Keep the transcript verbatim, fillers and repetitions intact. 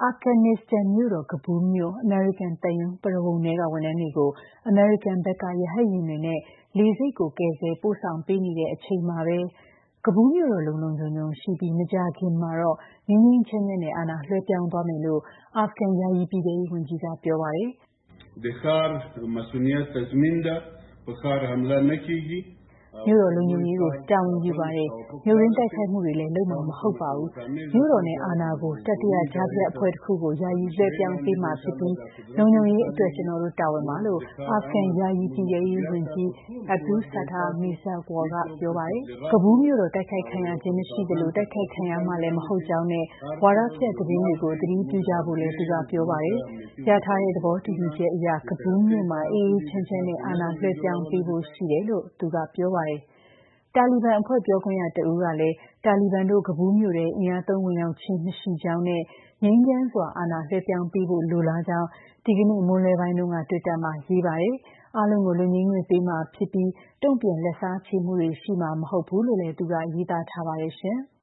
အာဖဂန်နစ္စတန်မြို့တော်ကဘူးလ်မြို့ အမေရိကန်သံရုံးပရဝုဏ်ထဲကဝန်ထမ်းတွေကိုအမေရိကန်ဘက်ကရဟတ်ယာဉ်တွေနဲ့လေဆိပ်ကိုကယ်ဆယ်ပို့ဆောင်ပေးနေတဲ့အချိန်မှာပဲကဘူးလ်မြို့တော်လုံလုံခြုံခြုံရှိပြီးမကြာခင်မှာတော့ငြိမ်းငြိမ်းချမ်းချမ်းနဲ့အာဏာလွှဲပြောင်းသွားမယ်လို့အာဖဂန်ယာယီပြည်ထဲရေးဝန်ကြီးကပြောပါတယ်မြို့တော်လုံခြုံရေးကိုတာဝန်ယူပါတယ်မြို့ရင်းတိုက်ခိုက်မှုတွေလည်းလုပ်မှာမဟုတ်ပါဘူးမြို့တော်နဲ့အာဏာကိုတတိယကြားဖြတ်အဖွဲ့တစ်ခုကိုယာယီလွှဲပြောင်းပေးမှာဖြစ်ပြီးလုံခြုံရေးအတွက်ကျွန်တော်တို့တာဝန်ပါလို့အာဖဂန်ယာယီပြည်ထဲရေးဝန်ကြီး Abdul Sattar Mirzaquar ကပြောပါတယ်ကဘူးလ်မြို့တော်တိုက်ခိုက်ခံရခြင်းမရှိသလိုတိုက်ခိုက်ခံရမှာလည်းမဟုတ်ကြောင်းနဲ့ဝါဒဖြန့်သတင်းတွေကိုသတိပြုကြဖို့လည်းသူကပြောပါတယ်ရထားတဲ့သဘောတူညီချက်အရကဘူးလ်မြို့မှာအေးအေးချမ်းချမ်းနဲ့အာဏာလွှဲပြောင်းပေးဖို့ရှိတယ်လို့သူကပြောပါတယ်တာလီဘန်အဖွဲ့ပြောခွင့်ရတဦးကလည်းတာလီဘန်တို့ကဘူးလ်မြို့ထဲအင်အားသုံးဝင်ရောက်ခြင်းမရှိကြောင်းနဲ့ငြိမ်းချမ်းစွာအာဏာလွှဲပြောင်းပေးဖို့လိုလားကြောင်းဒီကနေ့မွန်းလွဲပိုင်းတုန်းကတွစ်တာမှာရေးပါတယ်အားလုံးကိုလွတ်ငြိမ်းခွင့်ပေးမှာဖြစ်ပြီးတုံ့ပြန်လက်စားချေမှုတွေရှိမှာမဟုတ်ဘူးလို့လည်းသူကရေးသားထားပါတယ်ရှင်